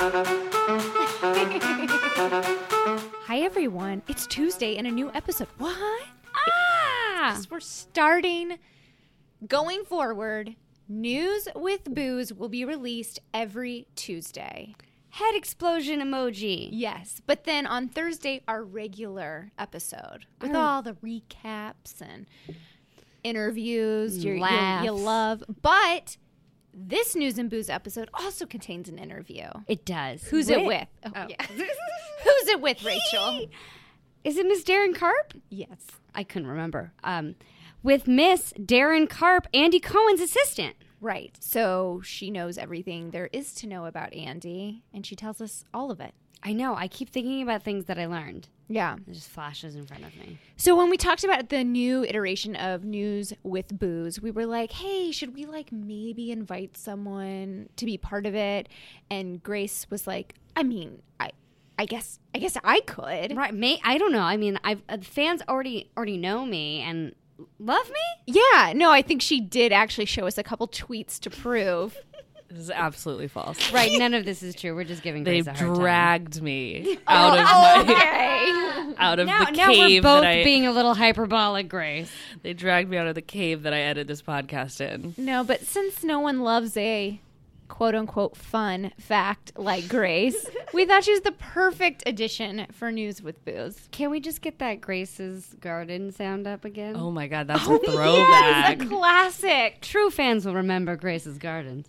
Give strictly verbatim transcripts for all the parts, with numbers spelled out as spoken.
Hi, everyone. It's Tuesday and a new episode. What? Ah! We're starting. Going forward, News with Booze will be released every Tuesday. Head explosion emoji. Yes. But then on Thursday, our regular episode with Oh. all the recaps and interviews you Laughs. you love. But this News and Booze episode also contains an interview. It does. Who's With- it with? Oh, Oh. yeah. Who's it with, Rachel? Is it Miss Darren Karp? Yes. I couldn't remember. Um, with Miss Darren Karp, Andy Cohen's assistant. Right. So she knows everything there is to know about Andy, and she tells us all of it. I know. I keep thinking about things that I learned. Yeah. It just flashes in front of me. So when we talked about the new iteration of News with Booze, we were like, hey, should we like maybe invite someone to be part of it? And Grace was like, I mean, I I guess I guess I could. Right. May I don't know. I mean, I've uh, fans already already know me and love me. Yeah. No, I think she did actually show us a couple tweets to prove. This is absolutely false. Right. None of this is true. We're just giving They Grace a hard dragged me out of my Okay. out of Now, the now we're cave both that I. being a little hyperbolic, Grace. They dragged me out of the cave that I edited this podcast in. No, but since no one loves a quote unquote fun fact like Grace, we thought she was the perfect addition for News with Booze. Can we just get that Grace's Garden sound up again? Oh my god, that's Oh, a throwback. yes, a classic. True fans will remember Grace's Garden.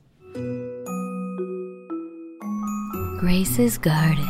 Grace's Garden.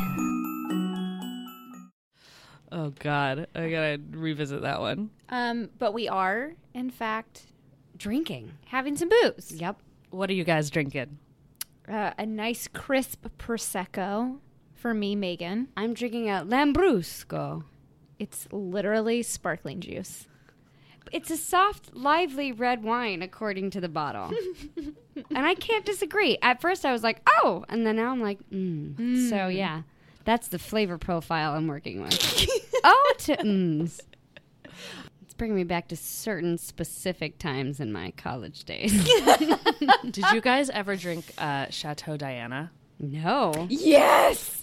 Oh god, I gotta revisit that one. Um, but we are, in fact, Drinking. having some booze. Yep. What are you guys drinking? Uh, a nice crisp Prosecco for me, Megan. I'm drinking a Lambrusco. It's literally sparkling juice. It's a soft, lively red wine, according to the bottle. And I can't disagree. At first, I was like, oh, and then now I'm like, mm. So, yeah, that's the flavor profile I'm working with. Oh, to mms. It's bringing me back to certain specific times in my college days. Did you guys ever drink uh, Chateau Diana? No. Yes!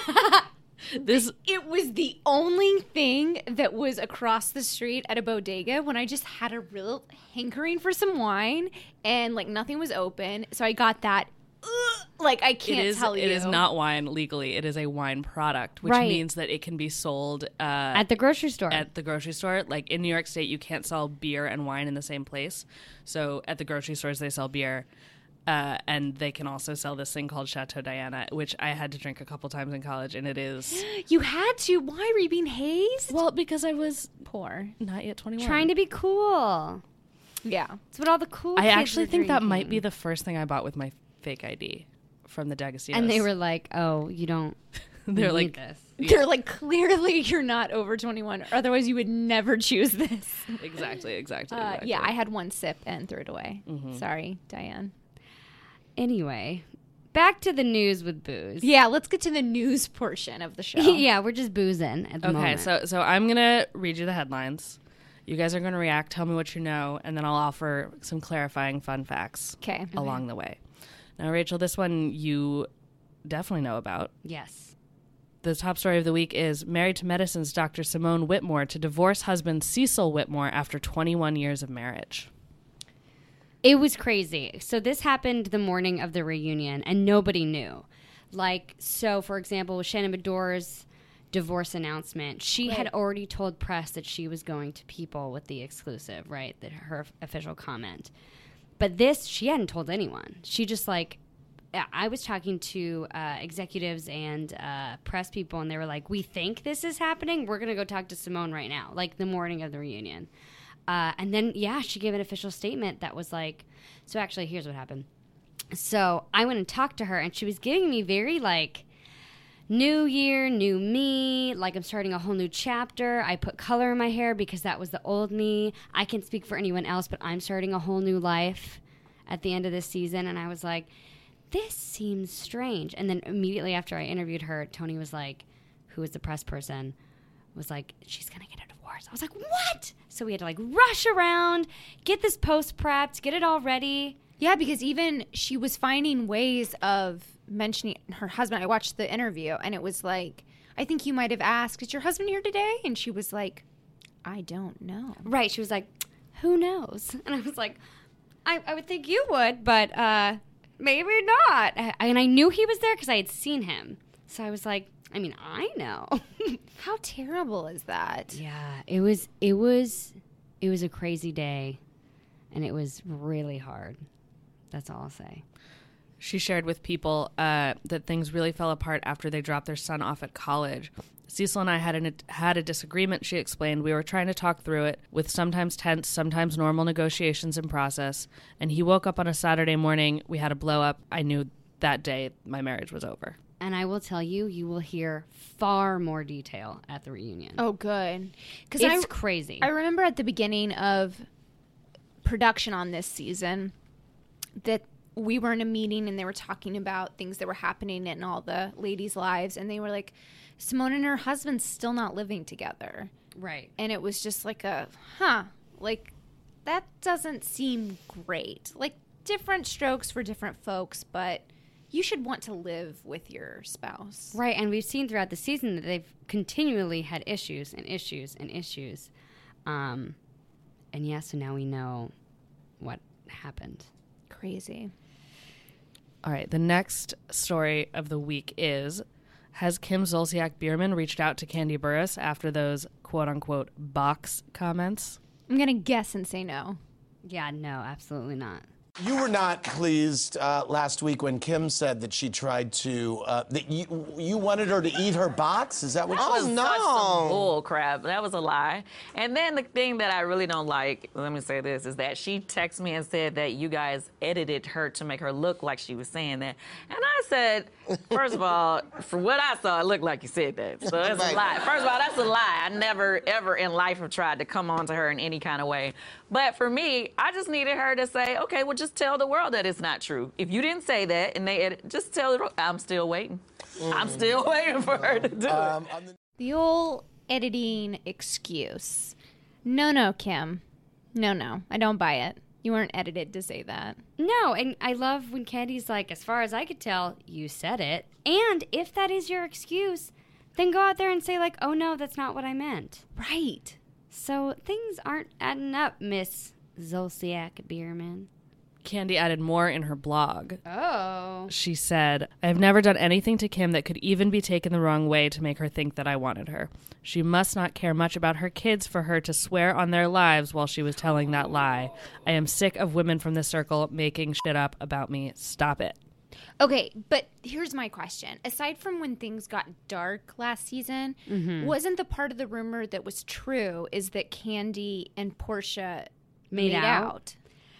This It was the only thing that was across the street at a bodega when I just had a real hankering for some wine and like nothing was open. So I got that. Ugh, like I can't it is tell you. it is not wine legally. It is a wine product, which Right. means that it can be sold uh, At the grocery store. at the grocery store. Like in New York State, you can't sell beer and wine in the same place. So at the grocery stores, they sell beer. Uh, and they can also sell this thing called Chateau Diana, which I had to drink a couple times in college, and it is... You had to. Why were you being hazed? Well, because I was Poor. not yet twenty-one. Trying to be cool. Yeah. It's what all the cool I kids actually were think that might drinking. be the first thing I bought with my fake I D from the D'Agostino's. And they were like, oh, you don't They're need like, this. They're like, clearly you're not over twenty-one. Or otherwise, you would never choose this. exactly, exactly, Uh, exactly. yeah, I had one sip and threw it away. Mhm. Sorry, Diane. Anyway, back to the news with booze. Yeah, let's get to the news portion of the show. Yeah, we're just boozing at the Okay, moment. so so I'm gonna read you the headlines. You guys are gonna react, tell me what you know, and then I'll offer some clarifying fun facts Okay. along the way. Now, Rachel, this one you definitely know about. Yes. The top story of the week is Married to Medicine's Doctor Simone Whitmore to divorce husband Cecil Whitmore after twenty-one years of marriage. It was crazy. So this happened the morning of the reunion, and nobody knew. Like, so, for example, with Shannon Bedore's divorce announcement, she Right. had already told press that she was going to People with the exclusive, right? That her official comment. But this, she hadn't told anyone. She just, like, I was talking to uh, executives and uh, press people, and they were like, we think this is happening. We're going to go talk to Simone right now, like the morning of the reunion. Uh, and then, yeah, she gave an official statement that was like, so actually, here's what happened. So I went and talked to her, and she was giving me very, like, new year, new me, like I'm starting a whole new chapter. I put color in my hair because that was the old me. I can't speak for anyone else, but I'm starting a whole new life at the end of this season. And I was like, this seems strange. And then immediately after I interviewed her, Tony was like, who was the press person, was like, she's going to get a divorce. I was like, what? So we had to like rush around, get this post prepped, get it all ready. Yeah, because even she was finding ways of mentioning her husband. I watched the interview, and it was like, I think you might have asked, is your husband here today? And she was like, I don't know. Right. She was like, who knows? And I was like, I, I would think you would, but uh, maybe not. And I knew he was there because I had seen him. So I was like, I mean, I know. How terrible is that? Yeah, it was, it was, it was a crazy day, and it was really hard. That's all I'll say. She shared with People uh, that things really fell apart after they dropped their son off at college. Cecil and I had, an, had a disagreement, she explained. We were trying to talk through it with sometimes tense, sometimes normal negotiations in process. And he woke up on a Saturday morning. We had a blow up. I knew that day my marriage was over. And I will tell you, you will hear far more detail at the reunion. Oh, good. Because It's I, crazy. I remember at the beginning of production on this season that we were in a meeting and they were talking about things that were happening in all the ladies' lives. And they were like, Simone and her husband's still not living together. Right. And it was just like a, huh, like that doesn't seem great. Like different strokes for different folks, but you should want to live with your spouse. Right. And we've seen throughout the season that they've continually had issues and issues and issues. Um, and yeah, so now we know what happened. Crazy. All right, the next story of the week is, has Kim Zolciak Biermann reached out to Kandi Burruss after those quote-unquote box comments? I'm going to guess and say no. Yeah, no, absolutely not. You were not pleased uh, last week when Kim said that she tried to, uh, that you, you wanted her to eat her box? Is that what That you was said? such some bull crap. That was a lie. And then the thing that I really don't like, let me say this, is that she texted me and said that you guys edited her to make her look like she was saying that. And I said, first of all, for what I saw, it looked like you said that. So that's Right. a lie. First of all, that's a lie. I never, ever in life have tried to come on to her in any kind of way. But for me, I just needed her to say, okay, well, just tell the world that it's not true. If you didn't say that and they edit, just tell the world, I'm still waiting. Mm. I'm still waiting for her to do Um, it. on the- The old editing excuse. No, no, Kim. No, no. I don't buy it. You weren't edited to say that. No, and I love when Candy's like, as far as I could tell, you said it. And if that is your excuse, then go out there and say like, oh no, that's not what I meant. Right. So things aren't adding up, Miss Zolciak Biermann. Kandi added more in her blog. Oh. She said, I have never done anything to Kim that could even be taken the wrong way to make her think that I wanted her. She must not care much about her kids for her to swear on their lives while she was telling that lie. I am sick of women from the circle making shit up about me. Stop it. Okay, but here's my question. Aside from when things got dark last season, Mm-hmm. wasn't the part of the rumor that was true is that Kandi and Portia Made made, out? out?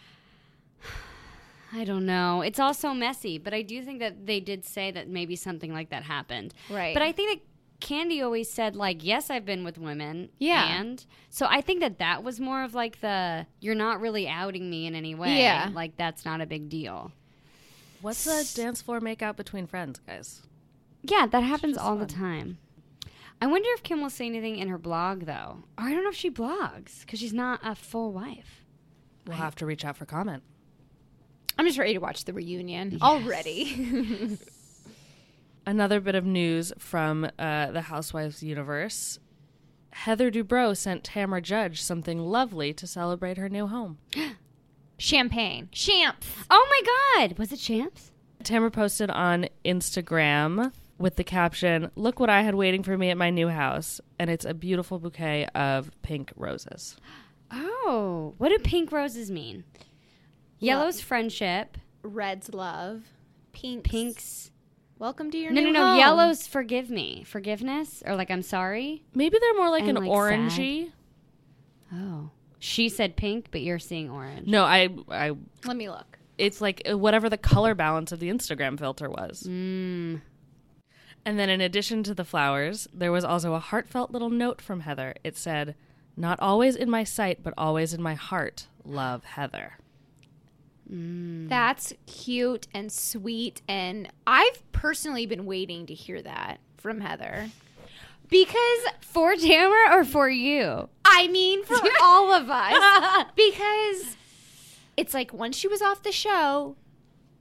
I don't know. It's all so messy, but I do think that they did say that maybe something like that happened. Right. But I think that Kandi always said, like, yes, I've been with women. Yeah. And so I think that that was more of like the, you're not really outing me in any way. Yeah. Like, that's not a big deal. What's a dance floor makeout between friends, guys? Yeah, that happens just all the fun. time. I wonder if Kim will say anything in her blog, though. Or I don't know if she blogs, because she's not a full wife. We'll have to reach out for comment. I'm just ready to watch the reunion already. Another bit of news from uh, the Housewives universe. Heather Dubrow sent Tamra Judge something lovely to celebrate her new home. Champagne. Champs. Oh my God! Was it Champs? Tamra posted on Instagram with the caption, "Look what I had waiting for me at my new house." And it's a beautiful bouquet of pink roses. Oh, what do pink roses mean? Yellow's friendship. Red's love. Pink's. Pink's. Welcome to your No, new no, no. home. Yellow's forgive me. Forgiveness? Or like I'm sorry? Maybe they're more like And, an like, orangey. Oh. She said pink, but you're seeing orange. No, I, I, Let me look. it's like whatever the color balance of the Instagram filter was. Mmm. And then in addition to the flowers, there was also a heartfelt little note from Heather. It said, "Not always in my sight, but always in my heart. Love, Heather." That's cute and sweet. And I've personally been waiting to hear that from Heather. Because, For Tamara or for you? I mean, for all of us. Because it's like once she was off the show,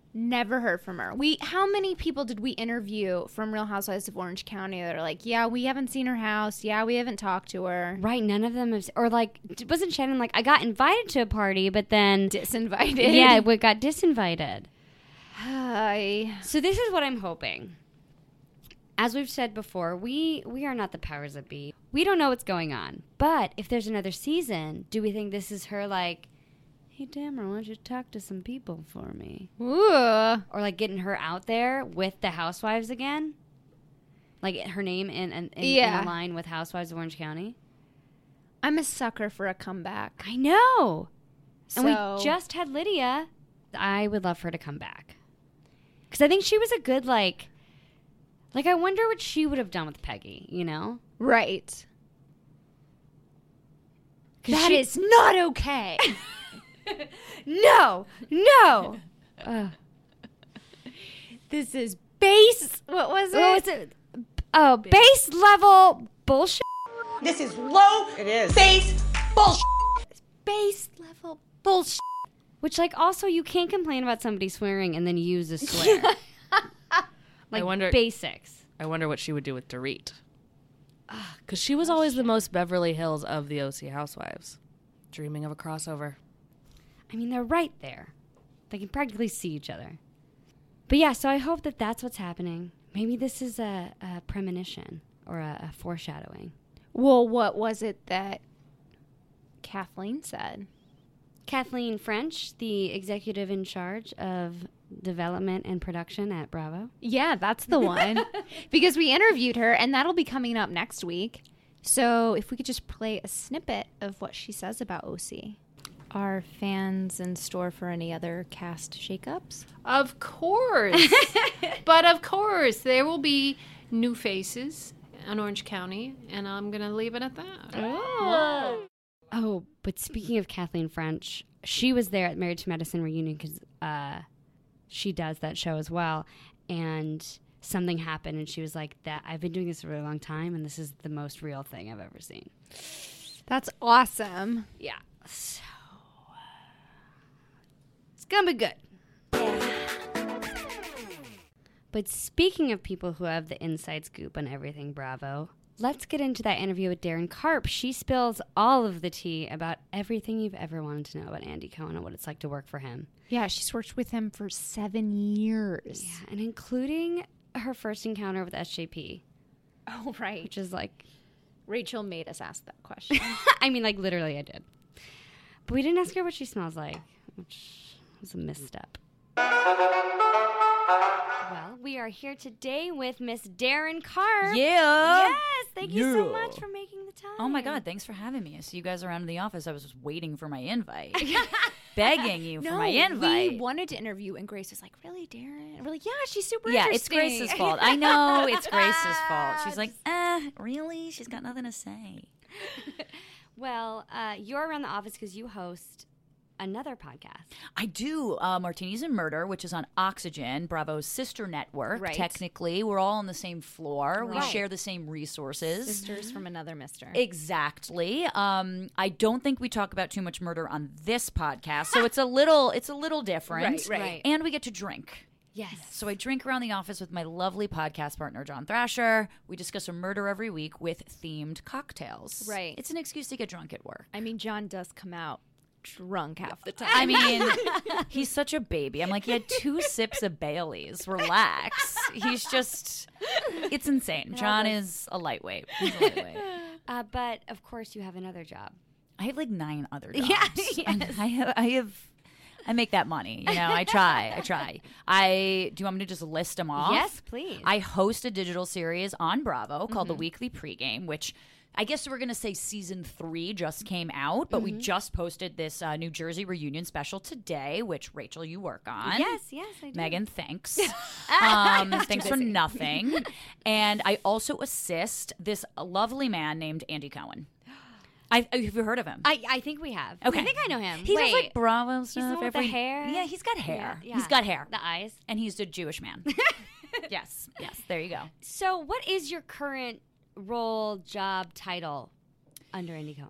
Never heard from her. We how many people did we interview from Real Housewives of Orange County that are like, yeah, we haven't seen her house. Yeah, we haven't talked to her. Right, none of them have, or like, wasn't Shannon like, I got invited to a party, but then Disinvited. yeah, we got disinvited. Hi. So this is what I'm hoping. As we've said before, we we are not the powers that be. We don't know what's going on. But if there's another season, do we think this is her like, hey, Tamara, why don't you talk to some people for me? Ooh. Or like getting her out there with the housewives again? Like her name in, in, in, Yeah. in a line with Housewives of Orange County? I'm a sucker for a comeback. I know. And So- we just had Lydia. I would love for her to come back. Because I think she was a good, like, like, I wonder what she would have done with Peggy, you know? Right. 'Cause That she- is not okay. No! No! uh, This is base. What was it? what was it? Oh, base level bullshit? This is low it is. base bullshit. Base level bullshit. Which, like, also, you can't complain about somebody swearing and then use a swear. Like, I wonder- basics. I wonder what she would do with Dorit. Because she was always the most Beverly Hills of the O C Housewives. Dreaming of a crossover. I mean, they're right there. They can practically see each other. But yeah, so I hope that that's what's happening. Maybe this is a, a premonition or a, a foreshadowing. Well, what was it that Kathleen said? Kathleen French, the executive in charge of development and production at Bravo. Yeah, that's the one. Because we interviewed her, and that'll be coming up next week. So if we could just play a snippet of what she says about O C. Are fans in store for any other cast shakeups? Of course. But of course, there will be new faces in Orange County, and I'm going to leave it at that. Oh. Oh, but speaking of Kathleen French, she was there at Married to Medicine reunion because uh, she does that show as well. And something happened, and she was like, "That I've been doing this for a really long time, and this is the most real thing I've ever seen." That's awesome. Yeah. So, it's going to be good. But speaking of people who have the inside scoop on everything Bravo, let's get into that interview with Darren Karp. She spills all of the tea about everything you've ever wanted to know about Andy Cohen and what it's like to work for him. Yeah, she's worked with him for seven years. Yeah, and including her first encounter with S J P, Oh, right. which is like, Rachel made us ask that question. I mean, like literally I did. But we didn't ask her what she smells like, which was a misstep. Well, we are here today with Miss Darren Karp. Yeah. Yes, thank you so Yeah. much for making the time. Oh my God, thanks for having me. I see you guys around in the office. I was just waiting for my invite. Begging you for my invite. we wanted to interview, and Grace was like, really, Darren? And we're like, yeah, she's super yeah, it's interesting. Grace's fault. I know it's Grace's fault. She's like, eh, really? She's got nothing to say. Well, uh, you're around the office because you host another podcast. I do. Uh, Martinis and Murder, which is on Oxygen, Bravo's sister network. Right. Technically, we're all on the same floor. We Right. share the same resources. Sisters from another mister. Exactly. Um, I don't think we talk about too much murder on this podcast, so it's a little it's a little different. Right, right. And we get to drink. Yes. So I drink around the office with my lovely podcast partner, John Thrasher. We discuss a murder every week with themed cocktails. Right. It's an excuse to get drunk at work. I mean, John does come out drunk half the time. I mean, he's such a baby. I'm like, he had two sips of Bailey's. Relax. He's just, it's insane. John is a lightweight. He's a lightweight. Uh, but, of course, you have another job. I have like nine other jobs. Yeah, And yes. I have, I have, I make that money. You know, I try. I try. I, do you want me to just list them off? Yes, please. I host a digital series on Bravo called The Weekly Pregame, which I guess we're going to say season three just came out, but we just posted this uh, New Jersey reunion special today, which, Rachel, you work on. Yes, yes, I do. Megan, thanks. um, thanks for nothing. And I also assist this lovely man named Andy Cohen. I, have you heard of him? I, I think we have. Okay. I think I know him. He Wait. does like Bravo He's stuff. the one with the every- hair? Yeah, he's got hair. Yeah, He's yeah. got hair. The eyes. And he's a Jewish man. yes, yes. There you go. So, what is your current role, job, title under Andy Cohen?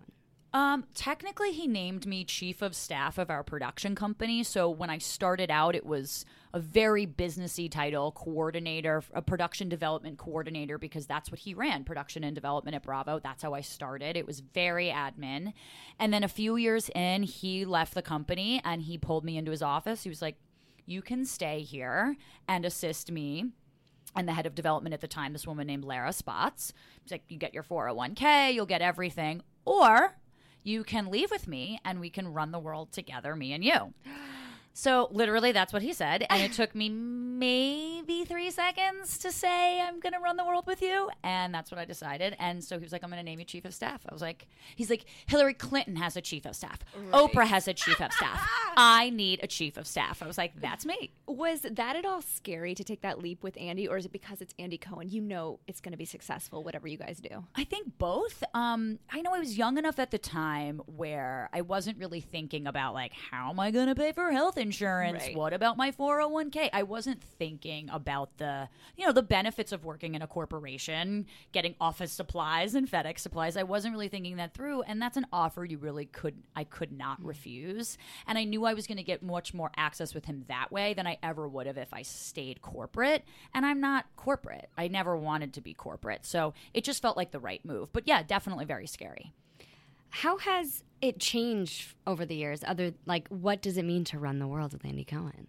Um, technically, he named me chief of staff of our production company. So when I started out, it was a very businessy title, coordinator, a production development coordinator, because that's what he ran, production and development at Bravo. That's how I started. It was very admin. And then a few years in, he left the company and he pulled me into his office. He was like, you can stay here and assist me. And the head of development at the time, this woman named Lara Spots, he's like, you get your four oh one k, you'll get everything. Or you can leave with me and we can run the world together, me and you. So literally that's what he said. And it took me maybe three seconds to say, I'm going to run the world with you. And that's what I decided. And so he was like, I'm going to name you chief of staff. I was like, he's like, Hillary Clinton has a chief of staff. Right. Oprah has a chief of staff. I need a chief of staff. I was like, that's me. Was that at all scary to take that leap with Andy? Or is it because it's Andy Cohen? You know it's going to be successful, whatever you guys do. I think both. Um, I know I was young enough at the time where I wasn't really thinking about like, how am I going to pay for health insurance? Right. What about my four oh one k? I wasn't thinking about the, you know, the benefits of working in a corporation, getting office supplies and FedEx supplies. I wasn't really thinking that through. And that's an offer you really could, I could not refuse. And I knew I was going to get much more access with him that way than I ever would have if I stayed corporate. And I'm not corporate. I never wanted to be corporate. So it just felt like the right move. But yeah, definitely very scary. How has it changed over the years? Other like, what does it mean to run the world with Andy Cohen?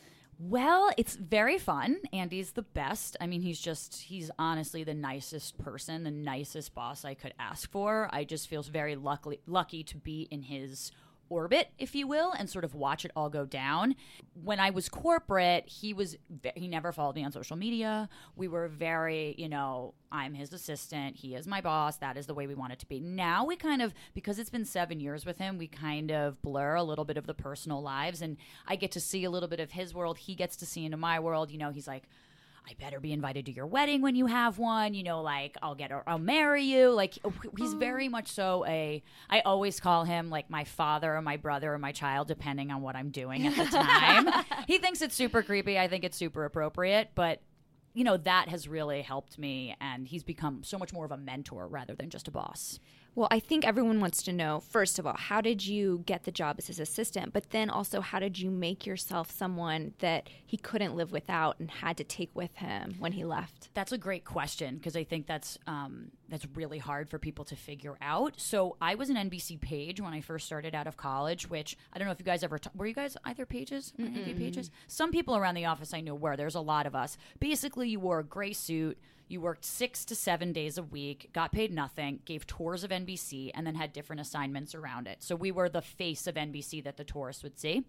Well, it's very fun. Andy's the best. I mean, he's just, he's honestly the nicest person, the nicest boss I could ask for. I just feel very lucky, lucky to be in his orbit, if you will, and sort of watch it all go down. When I was corporate, he was he never followed me on social media. We were very, you know, I'm his assistant, he is my boss, that is the way we want it to be. Now we kind of, because it's been seven years with him, we kind of blur a little bit of the personal lives, and I get to see a little bit of his world, he gets to see into my world. You know, he's like, I better be invited to your wedding when you have one, you know, like I'll get, a, I'll marry you. Like he's very much so a, I always call him like my father or my brother or my child, depending on what I'm doing at the time. He thinks it's super creepy. I think it's super appropriate, but you know, that has really helped me, and he's become so much more of a mentor rather than just a boss. Well, I think everyone wants to know, first of all, how did you get the job as his assistant? But then also, how did you make yourself someone that he couldn't live without and had to take with him when he left? That's a great question, because I think that's um, that's really hard for people to figure out. So I was an N B C page when I first started out of college, which I don't know if you guys ever t- – were you guys either pages? N B C pages? Some people around the office I knew were. There's a lot of us. Basically, you wore a gray suit. You worked six to seven days a week, got paid nothing, gave tours of N B C, and then had different assignments around it. So we were the face of N B C that the tourists would see.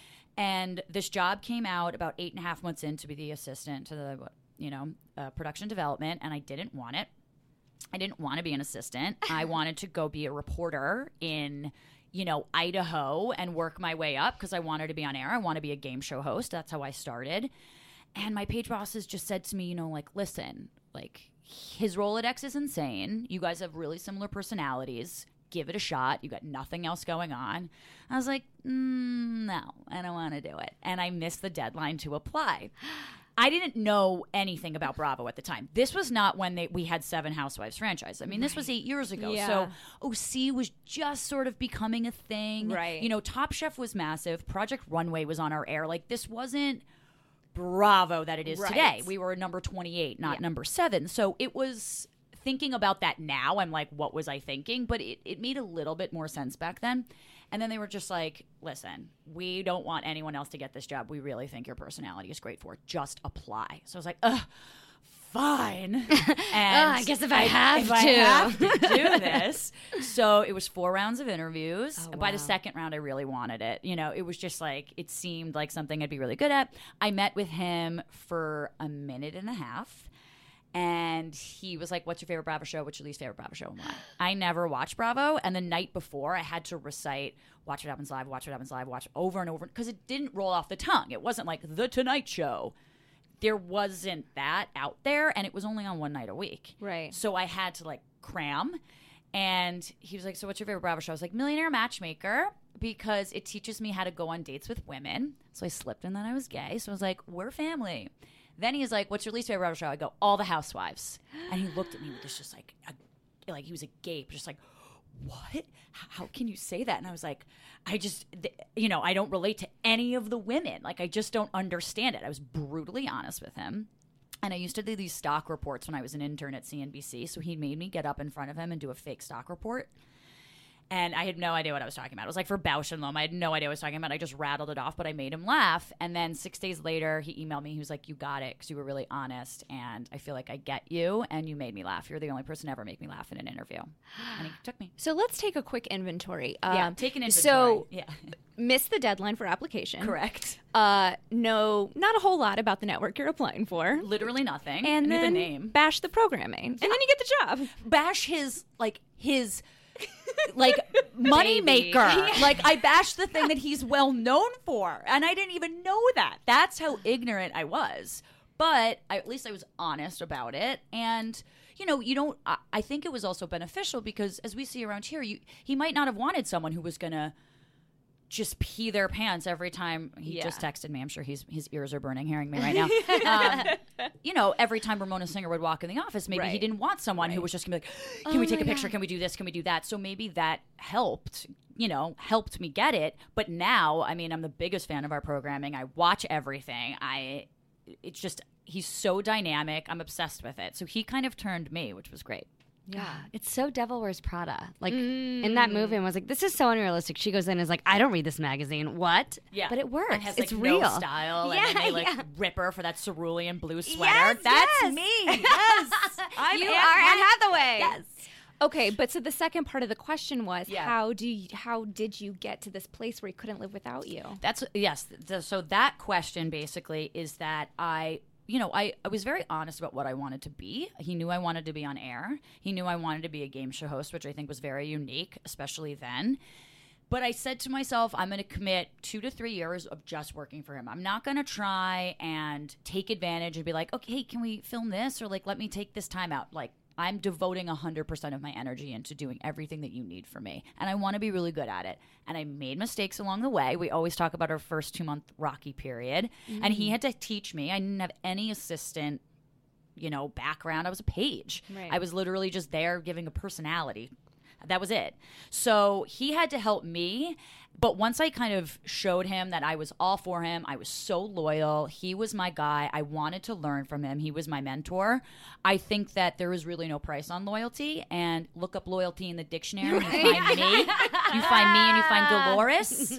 And this job came out about eight and a half months in to be the assistant to the, you know, uh, production development, and I didn't want it. I didn't want to be an assistant. I wanted to go be a reporter in, you know, Idaho and work my way up because I wanted to be on air. I want to be a game show host. That's how I started. And my page bosses just said to me, you know, like, listen, like, his Rolodex is insane. You guys have really similar personalities. Give it a shot. You got nothing else going on. I was like, mm, no, I don't want to do it. And I missed the deadline to apply. I didn't know anything about Bravo at the time. This was not when they, we had Seven Housewives franchise. I mean, this was eight years ago. Yeah. So O C was just sort of becoming a thing. Right. You know, Top Chef was massive. Project Runway was on our air. Like, this wasn't Bravo that it is Right. today. We were number twenty-eight, not Yeah. number seven. So it was, thinking about that now, I'm like, what was I thinking? But it, it made a little bit more sense back then. And then they were just like, listen, we don't want anyone else to get this job. We really think your personality is great for it. Just apply. So I was like, ugh, fine. And oh, I guess if I have if to. I have to do this. So it was four rounds of interviews. Oh, By the wow. second round, I really wanted it. You know, it was just like, it seemed like something I'd be really good at. I met with him for a minute and a half. And he was like, what's your favorite Bravo show? What's your least favorite Bravo show? And why? I never watched Bravo. And the night before, I had to recite Watch What Happens Live, Watch What Happens Live, watch over and over. Because it didn't roll off the tongue. It wasn't like The Tonight Show. There wasn't that out there. And it was only on one night a week. Right. So I had to like cram. And he was like, so what's your favorite Bravo show? I was like, Millionaire Matchmaker. Because it teaches me how to go on dates with women. So I slipped in that I was gay. So I was like, we're family. Then he's like, what's your least favorite Bravo show? I go, All the Housewives. And he looked at me with this just like, a, like he was agape, just like, what? How can you say that? And I was like, I just, th- you know, I don't relate to any of the women. Like, I just don't understand it. I was brutally honest with him. And I used to do these stock reports when I was an intern at C N B C. So he made me get up in front of him and do a fake stock report. And I had no idea what I was talking about. It was like for Bausch and Lomb. I had no idea what I was talking about. I just rattled it off, but I made him laugh. And then six days later, he emailed me. He was like, you got it because you were really honest. And I feel like I get you. And you made me laugh. You're the only person to ever make me laugh in an interview. And he took me. So let's take a quick inventory. Yeah, Um, take an inventory. So yeah. missed the deadline for application. Correct. Uh, no, not a whole lot about the network you're applying for. Literally nothing. And I knew then the name. bash the programming. And then you get the job. Bash his, like, his... like money Baby. maker. Like I bashed the thing that he's well known for, and I didn't even know that. That's how ignorant I was. But I, at least I was honest about it, and you know, you don't. I, I think it was also beneficial because, as we see around here, you he might not have wanted someone who was gonna just pee their pants every time he Yeah. just texted me. I'm sure he's his ears are burning hearing me right now. um, you know, every time Ramona Singer would walk in the office, maybe he Right. didn't want someone who was just gonna be like, can we take a picture? Can we do this? Can we do that? So maybe that helped, you know, helped me get it. But now, I mean, I'm the biggest fan of our programming. I watch everything. I, it's just, he's so dynamic. I'm obsessed with it. So he kind of turned me, which was great. Yeah, it's so Devil Wears Prada. Like in that movie, I was like, "This is so unrealistic." She goes in and is like, "I don't read this magazine." What? Yeah, but it works. And has, it's like, real no style, Yeah, and then they like yeah. rip her for that cerulean blue sweater. Yes, That's yes. me. Yes, I'm you Anne are Anne Hathaway. Hathaway. Yes. Okay, but so the second part of the question was Yeah. how do you, how did you get to this place where he couldn't live without you? That's yes. th- So that question basically is that I, you know, I, I was very honest about what I wanted to be. He knew I wanted to be on air. He knew I wanted to be a game show host, which I think was very unique, especially then. But I said to myself, I'm going to commit two to three years of just working for him. I'm not going to try and take advantage and be like, okay, can we film this? Or like, let me take this time out. Like, I'm devoting one hundred percent of my energy into doing everything that you need from me. And I want to be really good at it. And I made mistakes along the way. We always talk about our first two-month rocky period. Mm-hmm. And he had to teach me. I didn't have any assistant, you know, background. I was a page. Right. I was literally just there giving a personality. That was it. So he had to help me. But once I kind of showed him that I was all for him, I was so loyal. He was my guy. I wanted to learn from him. He was my mentor. I think that there is really no price on loyalty. And look up loyalty in the dictionary and you find me. You find me and you find Dolores.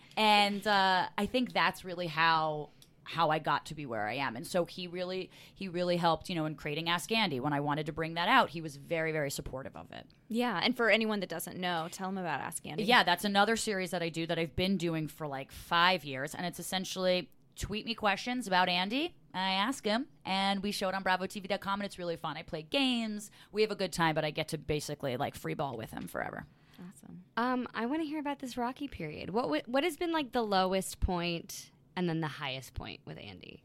And uh, I think that's really how how I got to be where I am. And so he really he really helped, you know, in creating Ask Andy. When I wanted to bring that out, he was very, very supportive of it. Yeah, and for anyone that doesn't know, tell them about Ask Andy. Yeah, that's another series that I do that I've been doing for like five years. And it's essentially tweet me questions about Andy. And I ask him, and we show it on bravo t v dot com, and it's really fun. I play games. We have a good time, but I get to basically like free ball with him forever. Awesome. Um, I want to hear about this rocky period. What w- what has been like the lowest point and then the highest point with Andy?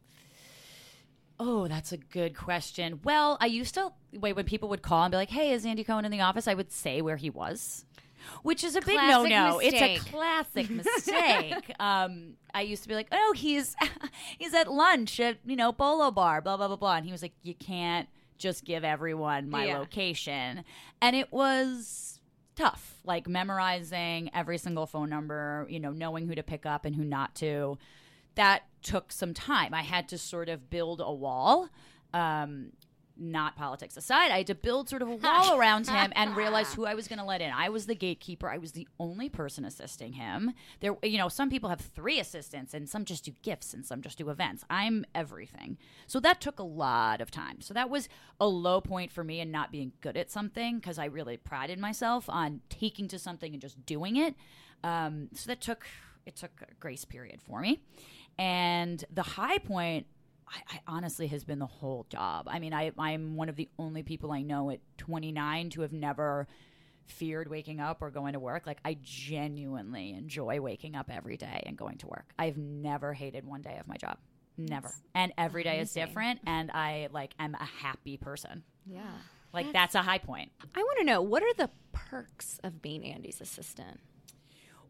Oh, that's a good question. Well, I used to, wait, when people would call and be like, hey, is Andy Cohen in the office? I would say where he was, which is a big Classic no-no. mistake. It's a classic mistake. Um, I used to be like, oh, he's he's at lunch at, you know, Bolo Bar, blah, blah, blah, blah. And he was like, you can't just give everyone my Yeah. location. And it was tough, like memorizing every single phone number, you know, knowing who to pick up and who not to. That took some time. I had to sort of build a wall. Um, not politics aside, I had to build sort of a wall around him and realize who I was going to let in. I was the gatekeeper. I was the only person assisting him. There, you know, some people have three assistants and some just do gifts and some just do events. I'm everything. So that took a lot of time. So that was a low point for me and not being good at something because I really prided myself on taking to something and just doing it. Um, so that took, it took a grace period for me. And the high point, I, I honestly has been the whole job. I mean, I, I'm one of the only people I know at twenty-nine to have never feared waking up or going to work. Like, I genuinely enjoy waking up every day and going to work. I've never hated one day of my job. Never. That's and every day is amazing. different. And I, like, am a happy person. Yeah. Like, that's, that's a high point. I want to know, what are the perks of being Andy's assistant?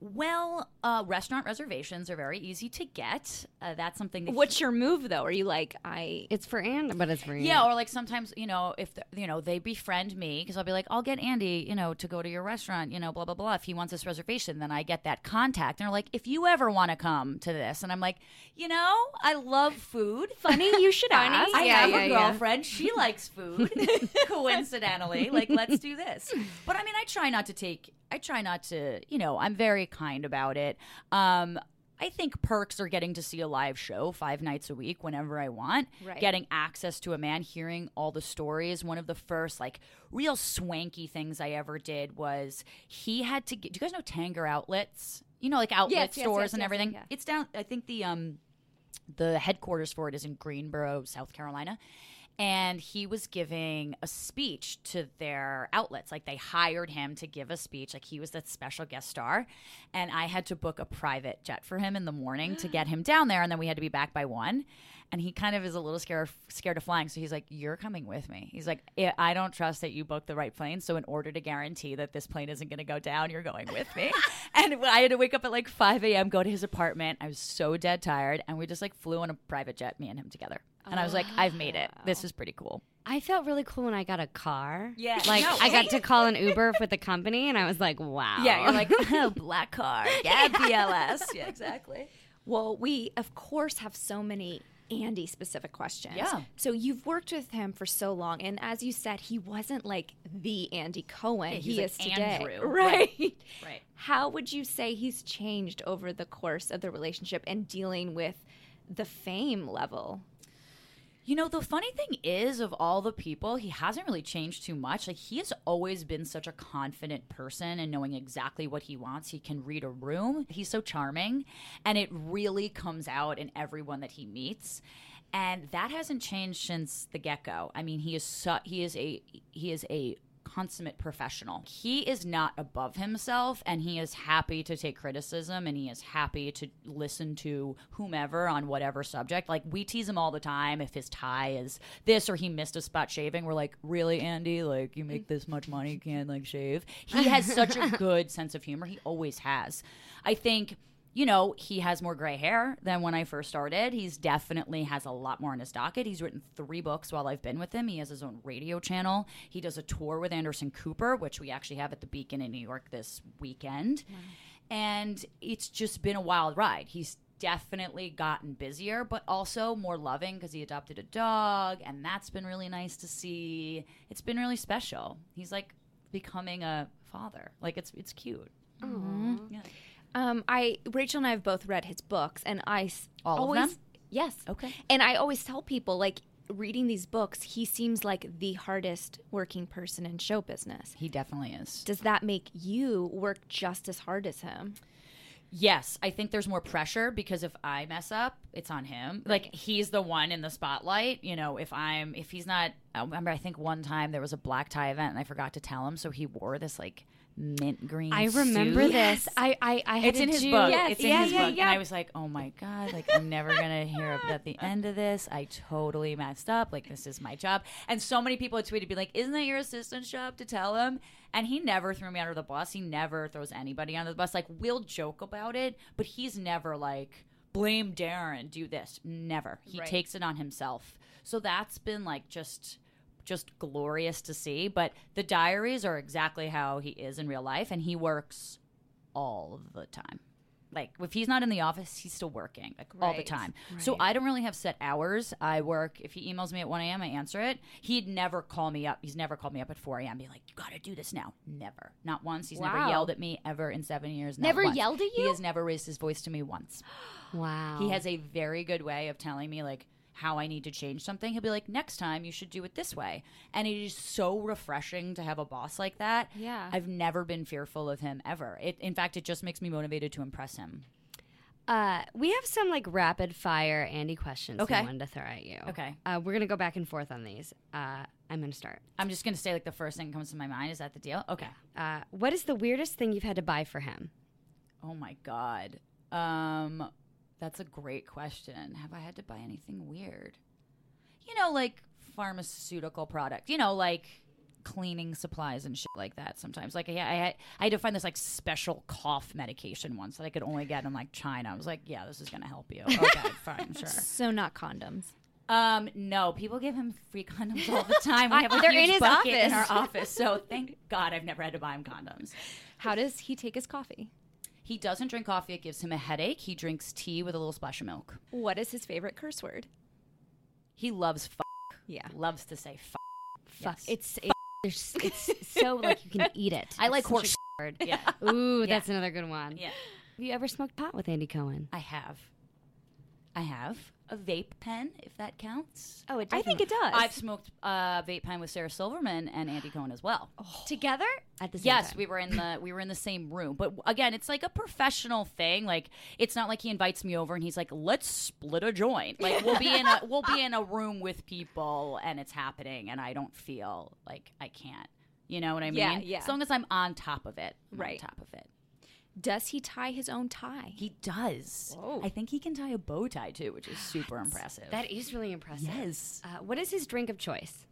Well, uh, restaurant reservations are very easy to get. Uh, that's something that What's your move though? Are you like I? It's for Andy, but it's for you. yeah, or like sometimes, you know, if the, you know they befriend me because I'll be like, I'll get Andy, you know, to go to your restaurant, you know, blah blah blah. If he wants this reservation, then I get that contact, and they're like, if you ever want to come to this, and I'm like, you know, I love food. Funny, you should ask. I yeah, have yeah, a yeah. girlfriend. She likes food. Coincidentally, like let's do this. But I mean, I try not to take. I try not to. You know, I'm very kind about it. Um, I think perks are getting to see a live show five nights a week whenever I want. Right. Getting access to a man, hearing all the stories. One of the first like real swanky things I ever did was he had to get. Do you guys know Tanger Outlets? You know, like outlet Yes, yes, stores yes, and yes, everything. yeah. It's down. I think the um the headquarters for it is in Greensboro, South Carolina. And he was giving a speech to their outlets. Like they hired him to give a speech. Like he was that special guest star. And I had to book a private jet for him in the morning to get him down there. And then we had to be back by one. And he kind of is a little scared scared of flying. So he's like, you're coming with me. He's like, I I don't trust that you booked the right plane. So in order to guarantee that this plane isn't going to go down, you're going with me. And I had to wake up at like five a.m., go to his apartment. I was so dead tired. And we just like flew on a private jet, me and him together. And I was like, I've made it. This is pretty cool. I felt really cool when I got a car. Yeah. Like, No, I got right? to call an Uber with the company, and I was like, wow. Yeah, you're like, oh, black car. Yeah, B L S. Yeah, exactly. Well, we of course have so many Andy specific questions. Yeah. So you've worked with him for so long, and as you said, he wasn't like the Andy Cohen Yeah, he's he like is today, Andrew. right? Right. How would you say he's changed over the course of the relationship and dealing with the fame level? You know, the funny thing is, of all the people, he hasn't really changed too much. Like, he has always been such a confident person and knowing exactly what he wants. He can read a room. He's so charming, and it really comes out in everyone that he meets. And that hasn't changed since the get-go. I mean, he is su- he is a he is a consummate professional. He is not above himself, and he is happy to take criticism, and he is happy to listen to whomever on whatever subject. Like, we tease him all the time if his tie is this or he missed a spot shaving. We're like, really, Andy? Like, you make this much money, you can't, like, shave? He has such a good sense of humor. He always has. I think... You know, he has more gray hair than when I first started. He's definitely has a lot more on his docket. He's written three books while I've been with him. He has his own radio channel. He does a tour with Anderson Cooper, which we actually have at the Beacon in New York this weekend. Wow. And it's just been a wild ride. He's definitely gotten busier, but also more loving because he adopted a dog, and that's been really nice to see. It's been really special. He's like becoming a father. Like, it's it's cute. Aww. Yeah. Um, I Rachel and I have both read his books, and I s- All always of them? yes, Okay. And I always tell people, like, reading these books, he seems like the hardest working person in show business. He definitely is. Does that make you work just as hard as him? Yes, I think there's more pressure because if I mess up, it's on him. Like, he's the one in the spotlight. You know, if I'm, if he's not, I remember I think one time there was a black tie event and I forgot to tell him, so he wore this like mint green I remember suit. this. I, I, I had It's to in his do- book. Yes, It's in yeah, his yeah, book. yeah. And I was like, oh my God, like, I'm never going to hear about the end of this. I totally messed up. Like, this is my job. And so many people had tweeted, be like, isn't that your assistant's job to tell him? And he never threw me under the bus. He never throws anybody under the bus. Like, we'll joke about it, but he's never like, blame Darren, do this. Never. He Right. takes it on himself. So that's been like just just glorious to see. But the diaries are exactly how he is in real life, and he works all the time. Like, if he's not in the office, he's still working, like, all the Right. time. So I don't really have set hours. I work, if he emails me at one a.m., I answer it. He'd never call me up. He's never called me up at four a.m. be like, you got to do this now. Never. Not once. He's never Wow. yelled at me ever in seven years. Not Never once. yelled at He you? has never raised his voice to me once. Wow. He has a very good way of telling me, like, how I need to change something. He'll be like, next time you should do it this way. And it is so refreshing to have a boss like that. Yeah. I've never been fearful of him ever. It, in fact, it just makes me motivated to impress him. Uh, we have some like rapid fire Andy questions Okay. we wanted to throw at you. Okay. Uh, we're gonna go back and forth on these. Uh, I'm gonna start. I'm just going to say, like, the first thing that comes to my mind. Is that the deal? Okay. Uh, what is the weirdest thing you've had to buy for him? Oh, my God. Um, that's a great question. Have I had to buy anything weird? You know, like pharmaceutical product. You know, like cleaning supplies and shit like that sometimes. Like I, I, had, I had to find this like special cough medication once that I could only get in like China. I was like, yeah, this is gonna help you. Okay, fine, sure. So not condoms. Um, no, people give him free condoms all the time. We have a They're huge in his bucket in office. our office, so thank God I've never had to buy him condoms. How does he take his coffee? He doesn't drink coffee; it gives him a headache. He drinks tea with a little splash of milk. What is his favorite curse word? He loves f- Yeah. loves to say f- Fuck. Yes. It's it, there's, it's so like you can eat it. I like It's such horse. a word. Yeah, Ooh, that's another good one. yeah. Have you ever smoked pot with Andy Cohen? I have. I have a vape pen, if that counts. Oh, it I think it does. I've smoked a uh, vape pen with Sarah Silverman and Andy Cohen as well. Together at the same Yes, time. we were in the we were in the same room. But again, it's like a professional thing. Like it's not like he invites me over and he's like, "Let's split a joint." Like we'll be in a we'll be in a room with people and it's happening, and I don't feel like I can't. You know what I mean? Yeah, yeah. As long as I'm on top of it, I'm Right. on top of it. Does he tie his own tie? He does. Whoa. I think he can tie a bow tie too, which is super impressive. That is really impressive. Yes. Uh, what is his drink of choice?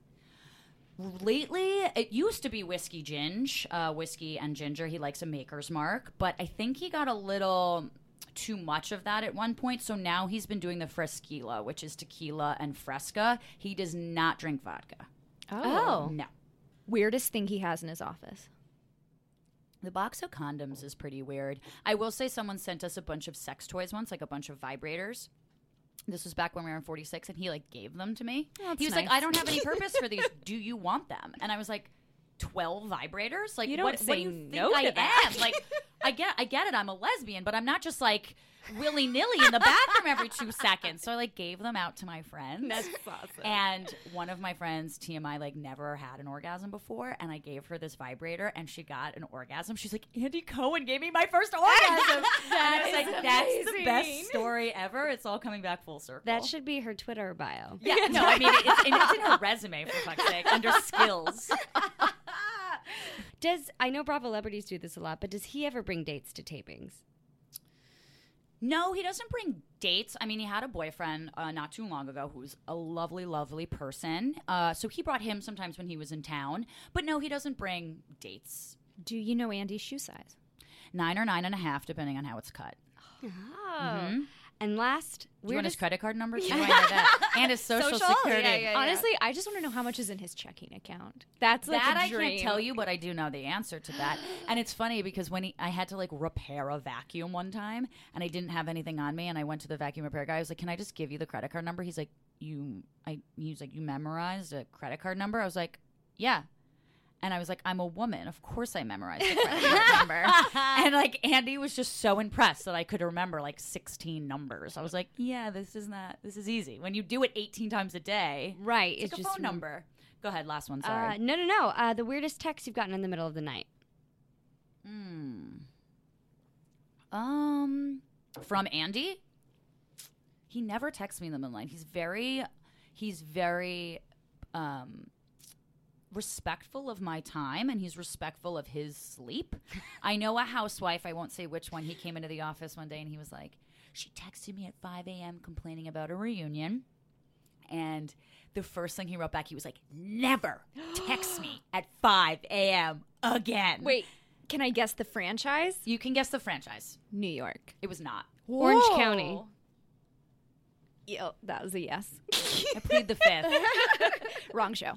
Lately, it used to be whiskey ginge, uh, whiskey and ginger. He likes a Maker's Mark, but I think he got a little too much of that at one point. So now he's been doing the Fresquila, which is tequila and Fresca. He does not drink vodka. Oh. No. Weirdest thing he has in his office. The box of condoms is pretty weird. I will say someone sent us a bunch of sex toys once, like a bunch of vibrators. This was back when we were in forty-six, and he like gave them to me. Oh, that's he was nice. like, "I don't have any purpose for these. Do you want them?" And I was like, twelve vibrators? Like, You don't what, what say do you no think to I that. am? Like, I get, I get it. I'm a lesbian, but I'm not just like willy nilly in the bathroom every two seconds. So I like gave them out to my friends. That's awesome. And one of my friends, T M I, like never had an orgasm before, and I gave her this vibrator, and she got an orgasm. She's like, "Andy Cohen gave me my first orgasm." And I was like, "That's the best story ever." It's all coming back full circle. That should be her Twitter bio. yeah, no, I mean, it's, and it's in her resume for fuck's sake, under skills. Does I know Bravo celebrities do this a lot, but does he ever bring dates to tapings? No, he doesn't bring dates. I mean, he had a boyfriend uh, not too long ago who's a lovely, lovely person. Uh, so he brought him sometimes when he was in town. But no, he doesn't bring dates. Do you know Andy's shoe size? Nine or nine and a half, depending on how it's cut. Oh. And last, Do you want his weirdest credit card number? You want to hear that? And his social, security. Yeah, yeah, yeah. Honestly, I just want to know how much is in his checking account. That's like That a I dream. can't tell you, but I do know the answer to that. And it's funny because when he, I had to like repair a vacuum one time, and I didn't have anything on me, and I went to the vacuum repair guy. I was like, "Can I just give you the credit card number?" He's like, "You," I. He was like, "You memorized a credit card number?" I was like, "Yeah." And I was like, "I'm a woman. Of course I memorized the credit card number." And like Andy was just so impressed that I could remember like sixteen numbers. I was like, "Yeah, this is not. This is easy. When you do it eighteen times a day, right? it's, It's, like a just phone number." Go ahead, last one. Sorry. Uh, no, no, no. Uh, the weirdest text you've gotten in the middle of the night. Um, from Andy. He never texts me in the middle of the night. He's very, he's very, um, respectful of my time, and he's respectful of his sleep. I know a housewife, I won't say which one, he came into the office one day and he was like, she texted me at five a.m. complaining about a reunion. And the first thing he wrote back, he was like, "Never text me at five a.m. again." Wait, can I guess the franchise? You can guess the franchise. New York. It was not. Orange Whoa. County. Yo, that was a yes. I plead the fifth. Wrong show.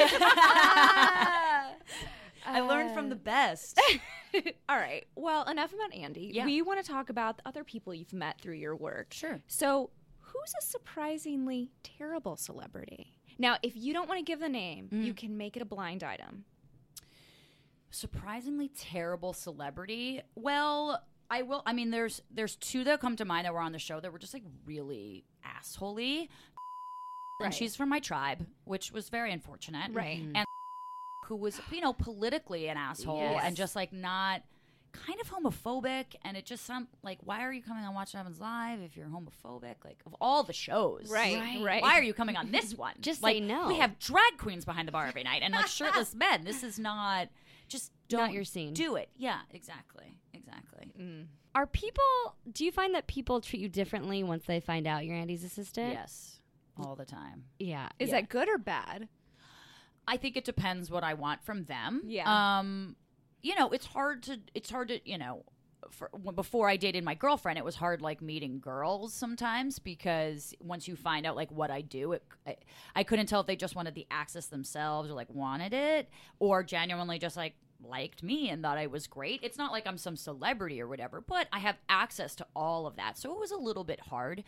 I learned from the best. All right. Well, enough about Andy. Yeah. We want to talk about the other people you've met through your work. Sure. So, who's a surprisingly terrible celebrity? Now, if you don't want to give the name, you can make it a blind item. Surprisingly terrible celebrity. Well, I will. I mean, there's there's two that come to mind that were on the show that were just like really assholey. Right. And she's from my tribe, which was very unfortunate. Right. And who was, you know, politically an asshole Yes. and just like not kind of homophobic. And it just sounded like, why are you coming on Watch What Happens Live if you're homophobic? Like, of all the shows. Right, Right. right. Why are you coming on this one? Just like, say no. We have drag queens behind the bar every night and like shirtless men. This is not, just don't Not your scene. do it. Yeah, exactly. Exactly. Are people? Do you find that people treat you differently once they find out you're Andy's assistant? Yes. All the time. Yeah. Is Yeah. that good or bad? I think it depends what I want from them. Yeah. Um, you know, it's hard to, it's hard to, you know, for, when, before I dated my girlfriend, it was hard like meeting girls sometimes because once you find out like what I do, it, I, I couldn't tell if they just wanted the access themselves or like wanted it or genuinely just like liked me and thought I was great. It's not like I'm some celebrity or whatever, but I have access to all of that. So it was a little bit hard.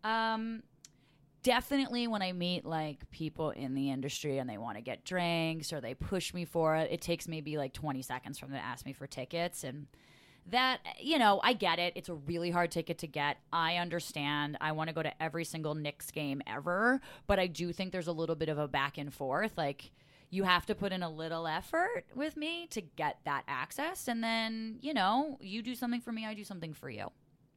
Um, Definitely when I meet like people in the industry and they want to get drinks or they push me for it, it takes maybe like twenty seconds for them to ask me for tickets. And that, you know, I get it. It's a really hard ticket to get. I understand. I want to go to every single Knicks game ever. But I do think there's a little bit of a back and forth. Like you have to put in a little effort with me to get that access. And then, you know, you do something for me, I do something for you.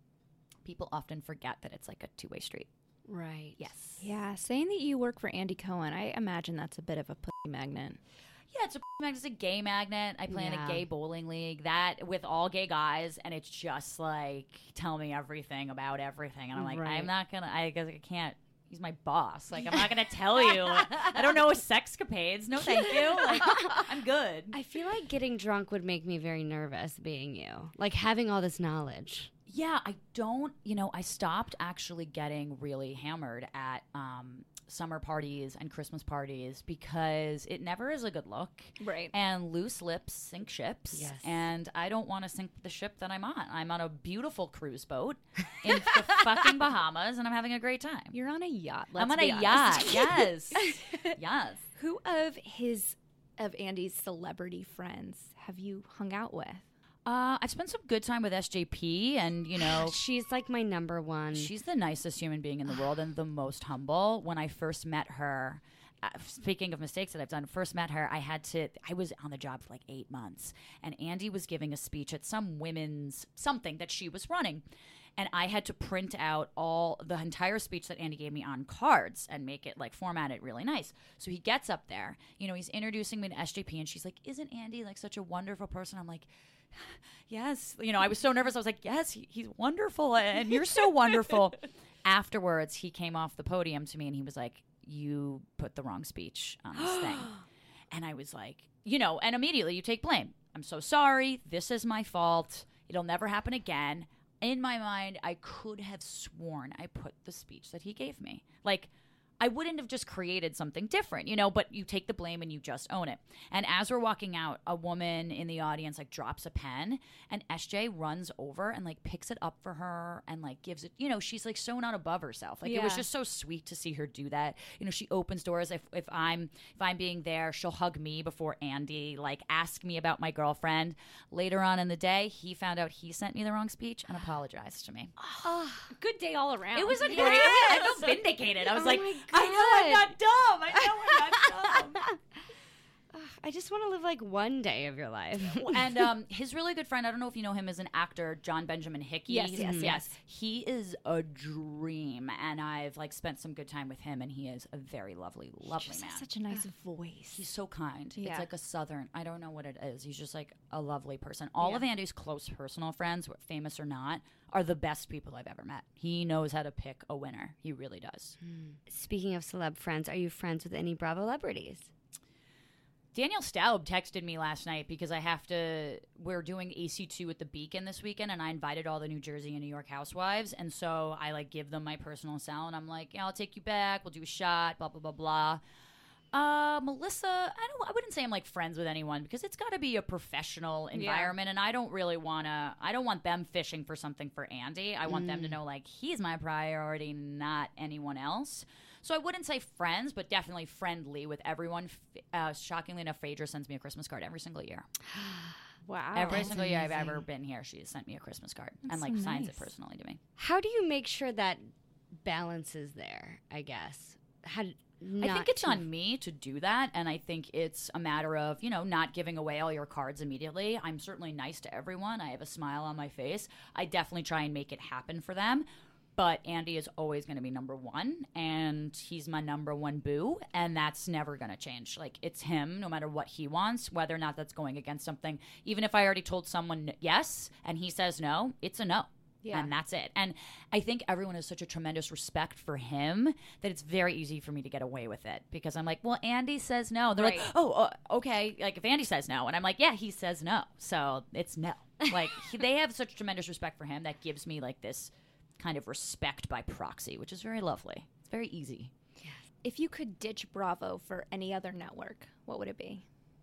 People often forget that it's like a two-way street. Right. Yes. Yeah, saying that you work for Andy Cohen, I imagine that's a bit of a pussy magnet. Yeah, it's a magnet. It's a gay magnet. I play in Yeah. a gay bowling league that with all gay guys, and it's just like tell me everything about everything, and I'm like, Right. I'm not gonna. I guess I can't. He's my boss. Like, I'm not gonna tell you. I don't know sexcapades. No, thank you. Like, I'm good. I feel like getting drunk would make me very nervous being you. Like having all this knowledge. Yeah, I don't, you know, I stopped actually getting really hammered at um, summer parties and Christmas parties because it never is a good look. Right. And loose lips sink ships. Yes. And I don't want to sink the ship that I'm on. I'm on a beautiful cruise boat in the fucking Bahamas and I'm having a great time. You're on a yacht. Let's I'm on be a honest. yacht. Yes. Yes. Who of his of Andy's celebrity friends have you hung out with? Uh, I've spent some good time with S J P and, you know, She's like my number one. she's the nicest human being in the world and the most humble. When I first met her, uh, speaking of mistakes that I've done, first met her, I had to, I was on the job for like eight months. And Andy was giving a speech at some women's something that she was running. And I had to print out all the entire speech that Andy gave me on cards and make it like format it really nice. So he gets up there, you know, he's introducing me to S J P and she's like, isn't Andy like such a wonderful person? I'm like, yes. You know, I was so nervous. I was like, yes, he, he's wonderful. And you're so wonderful. Afterwards, he came off the podium to me and he was like, you put the wrong speech on this thing. And I was like, you know, and immediately you take blame. I'm so sorry. This is my fault. It'll never happen again. In my mind, I could have sworn I put the speech that he gave me. Like, I wouldn't have just created something different, you know, but you take the blame and you just own it. And as we're walking out, a woman in the audience like drops a pen and S J runs over and like picks it up for her and like gives it, you know, she's like so not above herself. Like it was Yeah. just so sweet to see her do that. You know, she opens doors. If, if I'm, if I'm being there, she'll hug me before Andy, like ask me about my girlfriend. Later on in the day, he found out he sent me the wrong speech and apologized to me. Good day all around. It was a great, I felt vindicated. I was Oh like, my I know I'm God. not dumb. I know I'm not dumb. I just want to live like one day of your life. And um, his really good friend, I don't know if you know him as an actor, John Benjamin Hickey. Yes, He's- yes, yes. He is a dream, and I've like spent some good time with him, and he is a very lovely, lovely Just man. has such a nice voice. He's so kind. Yeah. It's like a southern. I don't know what it is. He's just like a lovely person. All Yeah. of Andy's close personal friends, famous or not, are the best people I've ever met. He knows how to pick a winner. He really does. Speaking of celeb friends, are you friends with any Bravo celebrities? Daniel Staub texted me last night because I have to. We're doing A C two at the Beacon this weekend, and I invited all the New Jersey and New York housewives, and so I like give them my personal cell, and I'm like, yeah, I'll take you back. We'll do a shot. Blah blah blah blah. Uh, Melissa, I don't. I wouldn't say I'm like friends with anyone because it's got to be a professional environment, and I don't really wanna. I don't want them fishing for something for Andy. I want them to know like he's my priority, not anyone else. So I wouldn't say friends, but definitely friendly with everyone. Uh, shockingly enough, Phaedra sends me a Christmas card every single year. Wow. every single year I've ever been here, she has sent me a Christmas card and like so signs nice. it personally to me. How do you make sure that balance is there, I guess? How d- I not think it's to- on me to do that, and I think it's a matter of, you know, not giving away all your cards immediately. I'm certainly nice to everyone. I have a smile on my face. I definitely try and make it happen for them. But Andy is always going to be number one, and he's my number one boo, and that's never going to change. Like, it's him, no matter what he wants, whether or not that's going against something. Even if I already told someone yes, and he says no, it's a no. Yeah. And that's it. And I think everyone has such a tremendous respect for him that it's very easy for me to get away with it because I'm like, well, Andy says no. They're Right. like, oh, uh, okay. Like if Andy says no. And I'm like, yeah, he says no. So it's no. Like he, they have such tremendous respect for him that gives me like this kind of respect by proxy, which is very lovely. It's very easy. If you could ditch Bravo for any other network, what would it be?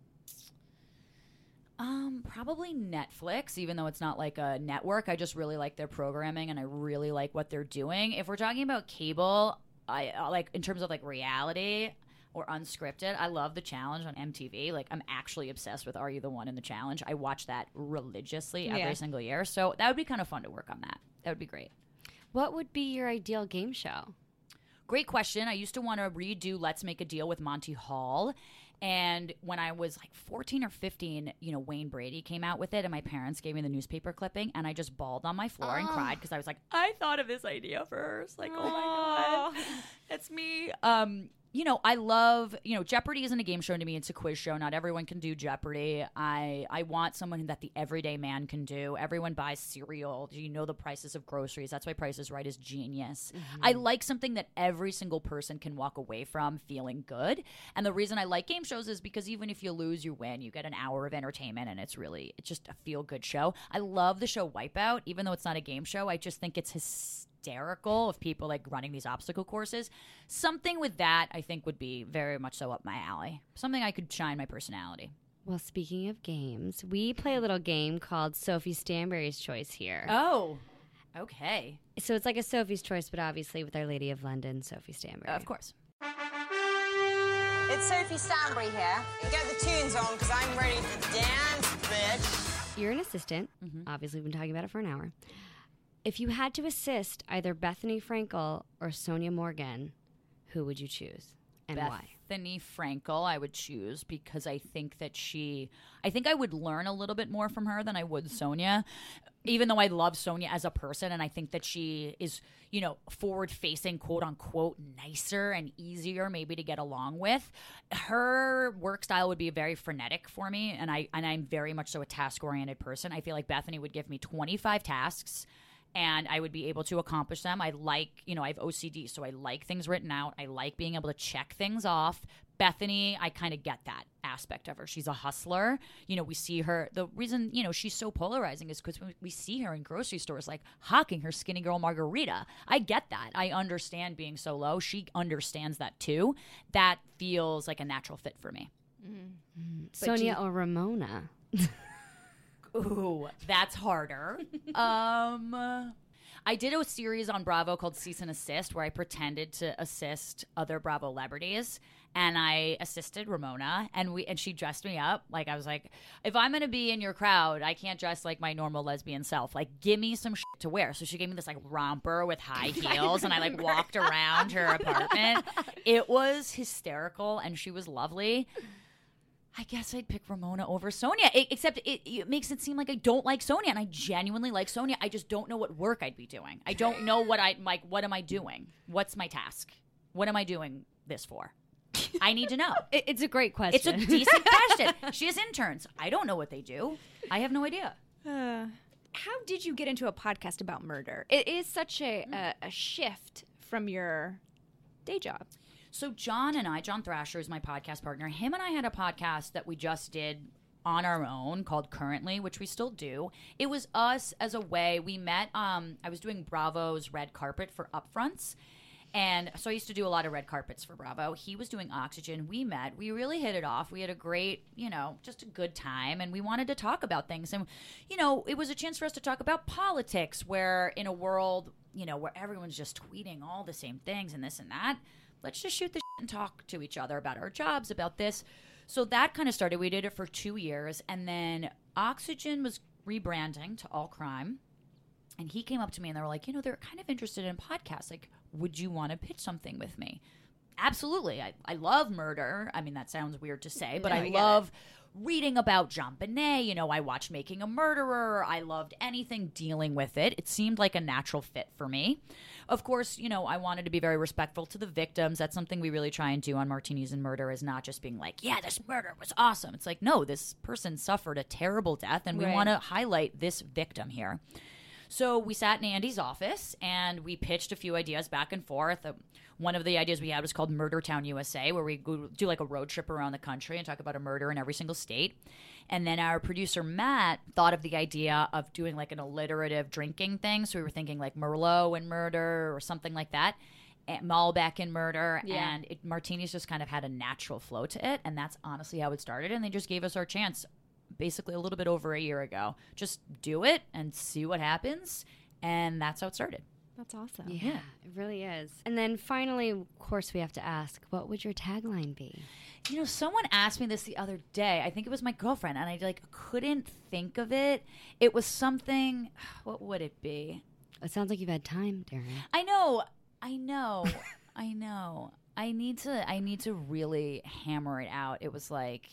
Um, probably Netflix, even though it's not like a network. I just really like their programming and I really like what they're doing. If we're talking about cable, I uh, like in terms of like reality or unscripted, I love The Challenge on M T V. Like I'm actually obsessed with Are You the One in The Challenge. I watch that religiously every Yeah. single year. So that would be kind of fun to work on that. That would be great. What would be your ideal game show? Great question. I used to want to redo Let's Make a Deal with Monty Hall. And when I was like fourteen or fifteen, you know, Wayne Brady came out with it and my parents gave me the newspaper clipping and I just bawled on my floor and cried because I was like, I thought of this idea first. Like, oh my God, it's me. Um, you know, I love, you know, Jeopardy isn't a game show to me. It's a quiz show. Not everyone can do Jeopardy. I, I want someone that the everyday man can do. Everyone buys cereal. You know the prices of groceries. That's why Price is Right is genius. I like something that every single person can walk away from feeling good. And the reason I like game shows is because even if you lose, you win. You get an hour of entertainment and it's really, it's just a feel-good show. I love the show Wipeout. Even though it's not a game show, I just think it's hysterical. hysterical of people like running these obstacle courses. Something with that I think would be very much so up my alley. Something I could shine my personality. Well, speaking of games, we play a little game called Sophie Stanbury's Choice here. Oh, okay. So it's like a Sophie's Choice, but obviously with Our Lady of London, Sophie Stanbury. Uh, of course. It's Sophie Stanbury here. Get the tunes on because I'm ready to dance, bitch. You're an assistant. Mm-hmm. Obviously, we've been talking about it for an hour. If you had to assist either Bethany Frankel or Sonia Morgan, who would you choose and why? Bethany Frankel I would choose because I think that she, I think I would learn a little bit more from her than I would Sonia, even though I love Sonia as a person and I think that she is, you know, forward-facing, quote-unquote, nicer and easier maybe to get along with. Her work style would be very frenetic for me and, I, and I'm very much so a task-oriented person. I feel like Bethany would give me twenty-five tasks and I would be able to accomplish them. I like, you know, I have O C D, so I like things written out. I like being able to check things off. Bethany, I kind of get that aspect of her. She's a hustler. You know, we see her. The reason, you know, she's so polarizing is because we see her in grocery stores, like hawking her skinny girl margarita. I get that. I understand being so low. She understands that too. That feels like a natural fit for me. Mm-hmm. Sonia or Ramona? Ooh, that's harder. um, I did a series on Bravo called Cease and Assist where I pretended to assist other Bravo celebrities. And I assisted Ramona, and we and she dressed me up. Like, I was like, if I'm going to be in your crowd, I can't dress like my normal lesbian self. Like, give me some shit to wear. So she gave me this, like, romper with high heels, and I, like, walked around her apartment. It was hysterical, and she was lovely. I guess I'd pick Ramona over Sonia, it, except it, it makes it seem like I don't like Sonia, and I genuinely like Sonia. I just don't know what work I'd be doing. I don't know what I like. What am I doing? What's my task? What am I doing this for? I need to know. It, it's a great question. It's a decent question. She has interns. I don't know what they do. I have no idea. Uh, how did you get into a podcast about murder? It is such a, a, a shift from your day job. So John and I, John Thrasher is my podcast partner. Him and I had a podcast that we just did on our own called Currently, which we still do. It was us as a way. We met, um, I was doing Bravo's red carpet for upfronts. And so I used to do a lot of red carpets for Bravo. He was doing Oxygen. We met. We really hit it off. We had a great, you know, just a good time. And we wanted to talk about things. And, you know, it was a chance for us to talk about politics where in a world, you know, where everyone's just tweeting all the same things and this and that. Let's just shoot the shit and talk to each other about our jobs, about this. So that kind of started. We did it for two years. And then Oxygen was rebranding to All Crime. And he came up to me and they were like, you know, they're kind of interested in podcasts. Like, would you want to pitch something with me? Absolutely. I, I love murder. I mean, that sounds weird to say, but No, I, I get love reading about JonBenet. You know, I watched Making a Murderer. I loved anything dealing with it. It seemed like a natural fit for me. Of course, you know, I wanted to be very respectful to the victims. That's something we really try and do on Martinis and Murder, is not just being like, yeah, this murder was awesome. It's like, no, this person suffered a terrible death, and we Right. want to highlight this victim here. So we sat in Andy's office and we pitched a few ideas back and forth. Uh, one of the ideas we had was called Murder Town U S A, where we go do like a road trip around the country and talk about a murder in every single state. And then our producer, Matt, thought of the idea of doing like an alliterative drinking thing. So we were thinking like Merlot and murder or something like that. And Malbec and murder. Yeah. And it, martinis just kind of had a natural flow to it. And that's honestly how it started. And they just gave us our chance basically a little bit over a year ago. Just do it and see what happens. And that's how it started. That's awesome. Yeah, yeah, it really is. And then finally, of course, we have to ask, what would your tagline be? You know, someone asked me this the other day. I think it was my girlfriend, and I like couldn't think of it. It was something. What would it be? It sounds like you've had time, Darren. I know. I know. I know. I need to. I need to really hammer it out. It was like.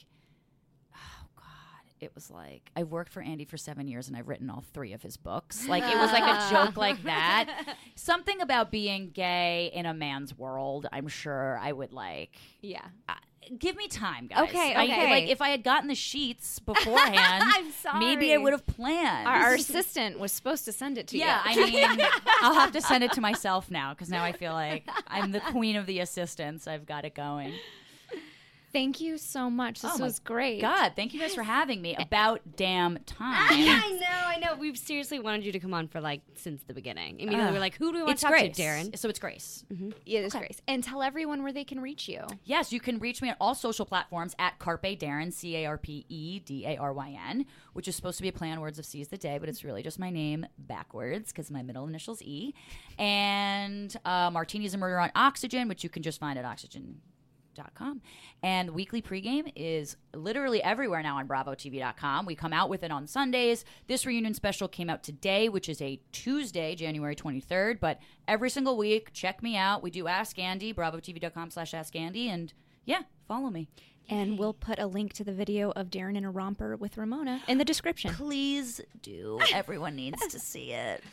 It was like, I've worked for Andy for seven years and I've written all three of his books. Like, it was like a joke like that. Something about being gay in a man's world, I'm sure I would like. Yeah. Uh, give me time, guys. Okay, I- okay. like, if I had gotten the sheets beforehand, I'm sorry. maybe I would have planned. Our, our assistant was supposed to send it to yeah, you. I mean, I'll have to send it to myself now because now I feel like I'm the queen of the assistants. I've got it going. Thank you so much. This Oh my was great. God, thank you guys for having me. About damn time. I know, I know. We've seriously wanted you to come on for like since the beginning. Immediately, Uh, we're like, who do we want It's to talk Grace. to, Darren? So it's Grace. Yeah, it's Grace. And tell everyone where they can reach you. Yes, you can reach me on all social platforms at Carpe Darren, C A R P E D A R Y N, which is supposed to be a play on words of Seize the Day, but it's really just my name backwards because my middle initial's E. And uh, Martinis and Murder on Oxygen, which you can just find at oxygen dot com. And Weekly Pregame is literally everywhere now on bravo t v dot com. We come out with it on Sundays. This reunion special came out today, which is a Tuesday, January twenty-third. But every single week, check me out. We do Ask Andy, bravo t v dot com slash ask Andy. And yeah, follow me. And we'll put a link to the video of Darren in a romper with Ramona in the description. Please do. Everyone needs to see it.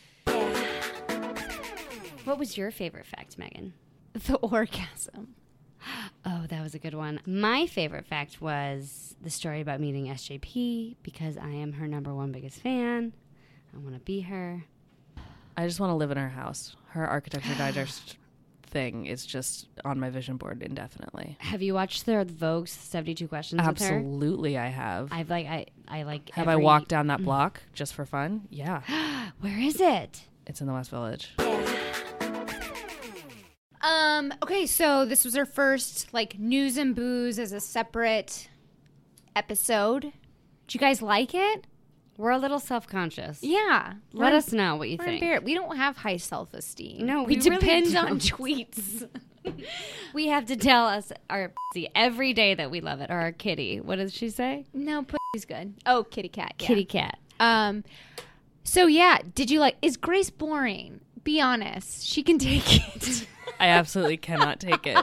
What was your favorite fact, Megan? The orgasm. Oh, that was a good one. My favorite fact was the story about meeting S J P because I am her number one biggest fan. I want to be her. I just want to live in her house. Her Architecture Digest thing is just on my vision board indefinitely. Have you watched the Vogue's seventy-two Questions with her? Absolutely, I have. I've like I I like. have every- I walked down that block just for fun? Yeah. Where is it? It's in the West Village. Um, okay, so this was our first like news and booze as a separate episode. Did you guys like it? We're a little self-conscious. Yeah. Let We're- us know what you we're think. embar- We don't have high self-esteem. No, we, we really depend on don't. tweets. We have to tell us our pussy every day that we love it, or our kitty. What does she say? No, pussy's good. Oh, kitty cat. Yeah. Kitty cat. Um, so yeah, did you like? Is Grace boring? Be honest. She can take it. I absolutely cannot take it.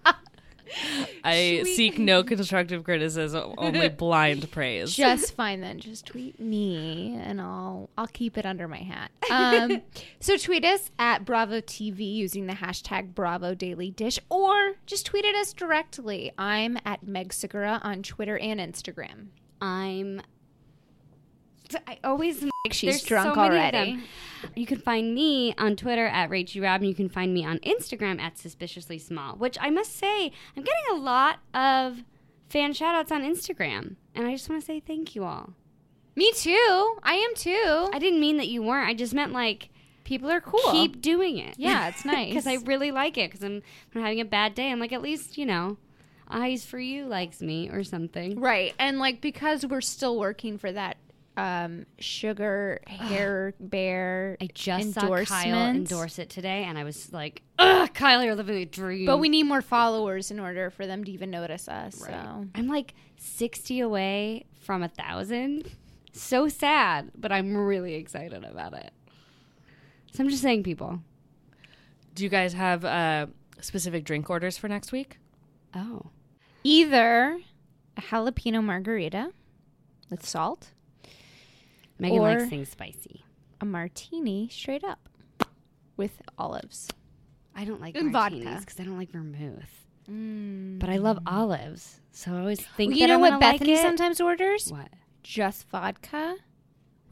I seek no constructive criticism, only blind praise. Just fine then. Just tweet me, and I'll I'll keep it under my hat. Um, so tweet us at Bravo T V using the hashtag Bravo Daily Dish, or just tweet at us directly. I'm at Meg Segura on Twitter and Instagram. I'm. I always Like she's There's drunk so many of already. them. You can find me on Twitter at Rachel Rob, and you can find me on Instagram at Suspiciously Small, which I must say, I'm getting a lot of fan shout-outs on Instagram, and I just want to say thank you all. Me too. I am too. I didn't mean that you weren't. I just meant, like, People are cool. keep doing it. Yeah, it's nice. Because I really like it, because I'm, I'm having a bad day. I'm like, at least, you know, Eyes for You likes me or something. Right. And like because we're still working for that um sugar hair bear I just saw endorsement. Kyle endorse it today, and I was like, ugh, Kyle, you're living a dream. But we need more followers in order for them to even notice us. Right. So I'm like sixty away from a thousand. So sad, but I'm really excited about it. So I'm just saying, people. Do you guys have uh, specific drink orders for next week? Oh. either a jalapeno margarita with salt, Megan Or- likes things spicy. a martini straight up with olives. I don't like And martinis vodka. because I don't like vermouth. But I love olives, so I always think Well, that you know I'm what gonna like Bethany it. sometimes orders? What? Just vodka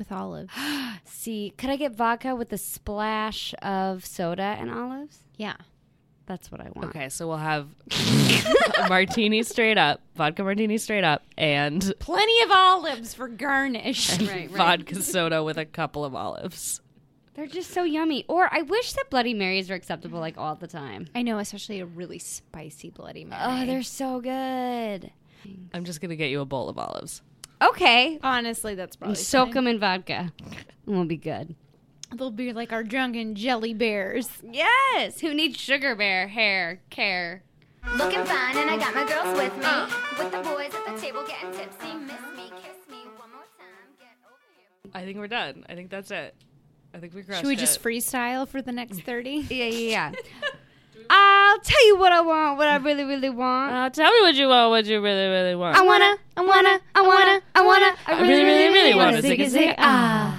with olives. See, could I get vodka with a splash of soda and olives? Yeah. That's what I want. Okay, so we'll have a martini straight up, vodka martini straight up, and Plenty of olives for garnish. Right, right. vodka soda with a couple of olives. They're just so yummy. Or I wish that Bloody Marys were acceptable like all the time. I know, especially a really spicy Bloody Mary. Oh, they're so good. I'm just gonna get you a bowl of olives. Okay. Honestly, that's probably Soak fine. them in vodka. And we'll be good. They'll be like our drunken jelly bears. Yes. Who needs sugar bear hair care? Looking fine, and I got my girls with me. With the boys at the table getting tipsy. Miss me, kiss me one more time. Get over here. I think we're done. I think that's it. I think we crushed Should we it. just freestyle for the next thirty? Yeah, yeah, yeah. I'll tell you what I want, what I really, really want. Uh, tell me what you want, what you really, really want. I wanna, I wanna, I wanna, I wanna, I really, really, really want to zig zig a zig ah.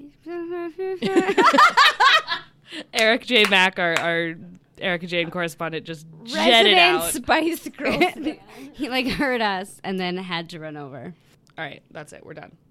Eric J. Mack, our, our Erica Jane correspondent, just jetted Resident out. Spice Girls. He like heard us and then had to run over. All right, that's it. We're done.